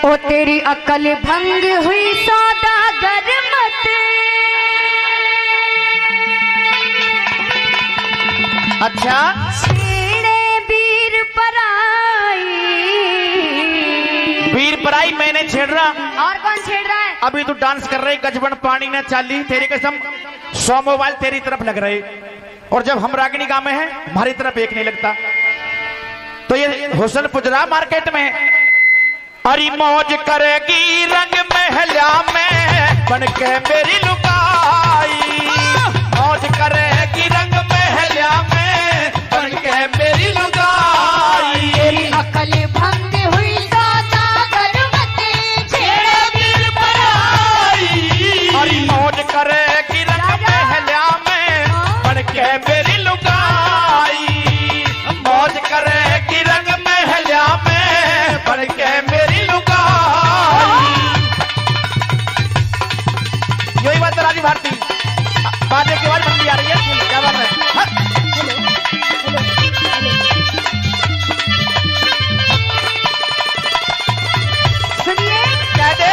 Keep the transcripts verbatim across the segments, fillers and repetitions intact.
ओ तेरी अकल भंग हुई सौदागर मत। अच्छा छेड़े वीर पराई। वीर पराई मैंने छेड़ रहा। और कौन छेड़ रहा है? अभी तू डांस कर रही गजबन पानी ने चाली तेरी कसम सौ मोबाइल तेरी तरफ लग रहे और जब हम रागिनी गांव में हैं हमारी तरफ एक नहीं लगता। तो ये हुसन पुजरा मार्केट में अरे मौज करेगी रंग महला में बन के मेरी लुगाई। मौज करेगी रंग महला में बन के मेरी लुगाई। तेरी अकल भंग हुई सौदागर मत। छेड़े वीर पराई। अरे मौज करेगी रंग महला में बन के मेरी लुगाई। मौज करेगी रंग महला में बन के मेरी लुगाई। यही बात राजी भारती बाजे की आवाज बंदी आ रही है। क्या बात है? सुनिए क्या दे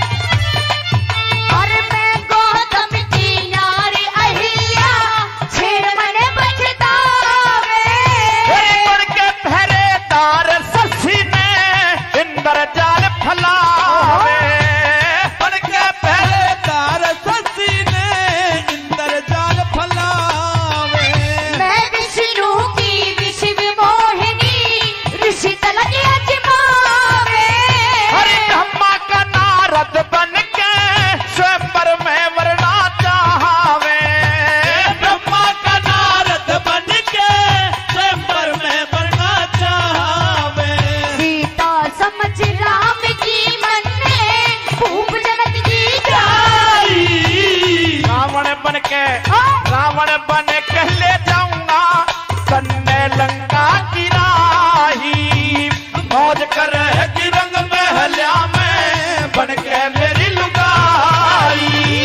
और मैं गौतम की नारी अहिल्या छेड़ मने बचतावे। बन के पहरेदार ससी ने इंदर जाल फैलावे। बन के पहरेदार ससी ने इंदर जाल फैलावे। मैं विष्णु की विश्व मोहिनी ऋषि तलक अजमावे। हरे ब्रह्मा का नारद बन के स्वयंवर में वरना चाहवे। ब्रह्मा का नारद बन के स्वयंवर में वरना चाहवे। सीता समझ राम की मन ने भूप जनक की जाई। रावण बन के रावण बन के ले जाऊंगा कन्ने लंका की राही। मौज करेगी रंग महला में बन के मेरी लुगाई।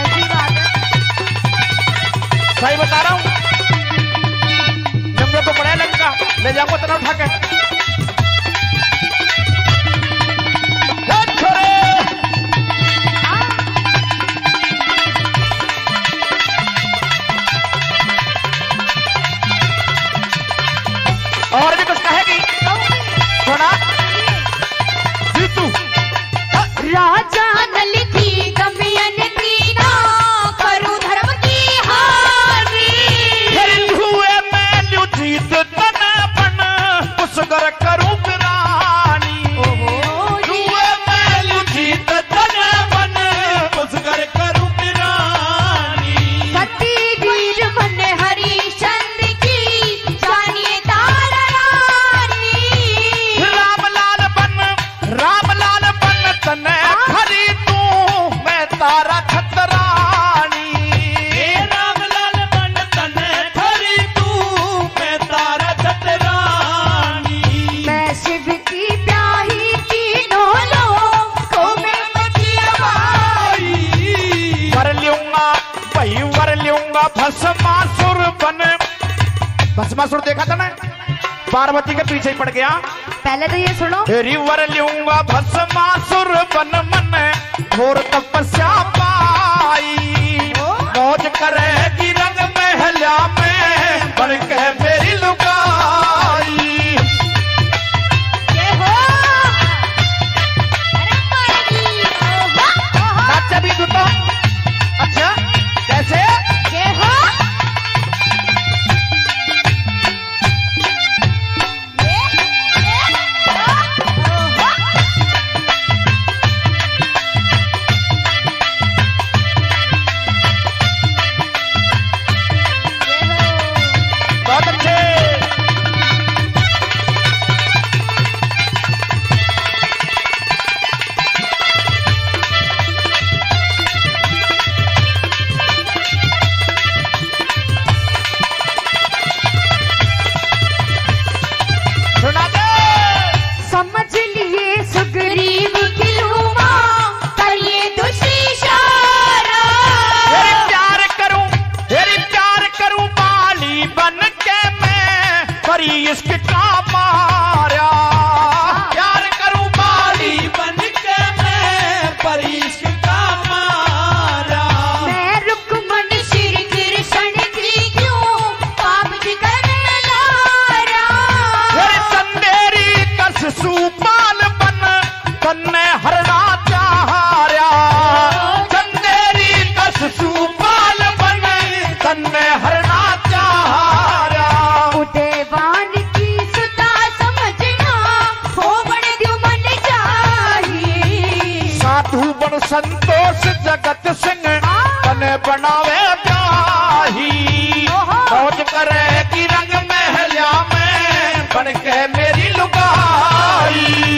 सही बता रहा हूँ जब को पड़ा लंका ले जाऊंगा तना उठा के। हे छोरे और भी कुछ कहेगी? सुना जीतू राजा नल की दमयन की ना करूं धर्म की हानि। हुए मैं लू जीत तन बन उसगर करूं पिरानी। हुए मैं लू जीत तन बन उसगर करूं पिरानी। सती वीर मन हरिश्चंद्र की जानिए तारा रानी। रामलाल बन रामलाल बन तने खरी तू मैं तारा छतरानी। रामलाल बन तने खरी तू मैं तारा छतरानी। मैं शिव की प्याही तीनों लोगों में मचियावाई। वर लूंगा भाई वर लूंगा भस्मासुर बन। भस्मासुर देखा था ना पार्वती के पीछे ही पड़ गया। पहले तो ये सुनो तेरी वर लूंगा भस्मासुर बन मन घोर तपस्या पाई। मौज करेगी रंग महला में बन के मेरी लुगाई। ये हो अरे मारेगी नाचा भी तू तो अच्छा कैसे? ये हो ये ये सुन संतोष जगत सिंह तने बनावे त्याही मौज करे की रंग महलिया में बन के मेरी लुगाई।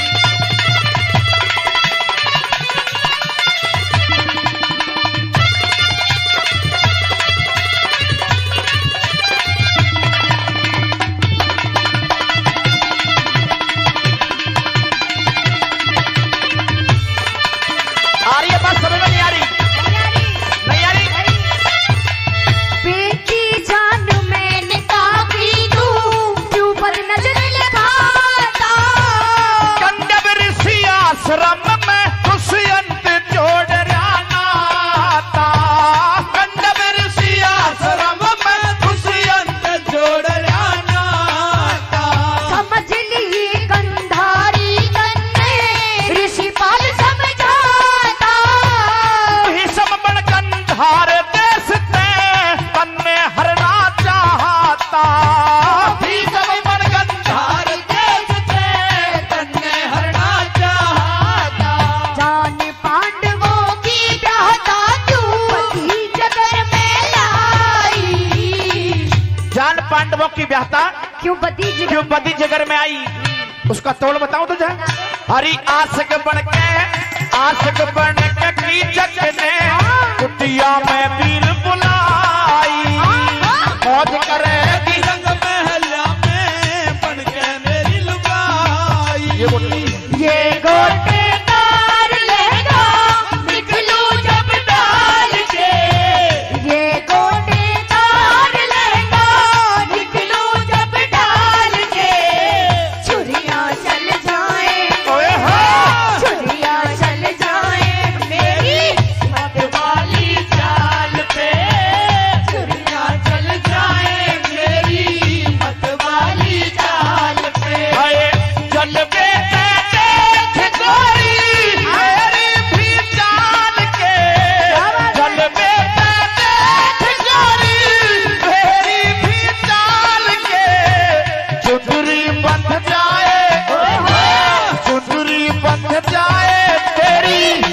पांडवों की ब्याहता क्यों बदी जिगर क्यों बदी जिगर में आई, उसका तोड़ बताऊं तुझे। हरी आशिक बन के आशिक बन के की जग ने कुटिया में वीर बुलाई मौज करे की रंग महला में बन के मेरी लुगाई। ये बोली ये गोटे तार लेगा निकलू जब डाल के, ये गोटे तार लेगा निकलू जब डाल के, छुरियां चल जाए छुरियां चल जाए मेरी मत वाली चाल पे, छुरियां चल जाए मेरी मत वाली चाल पे। चल बे जाए तेरी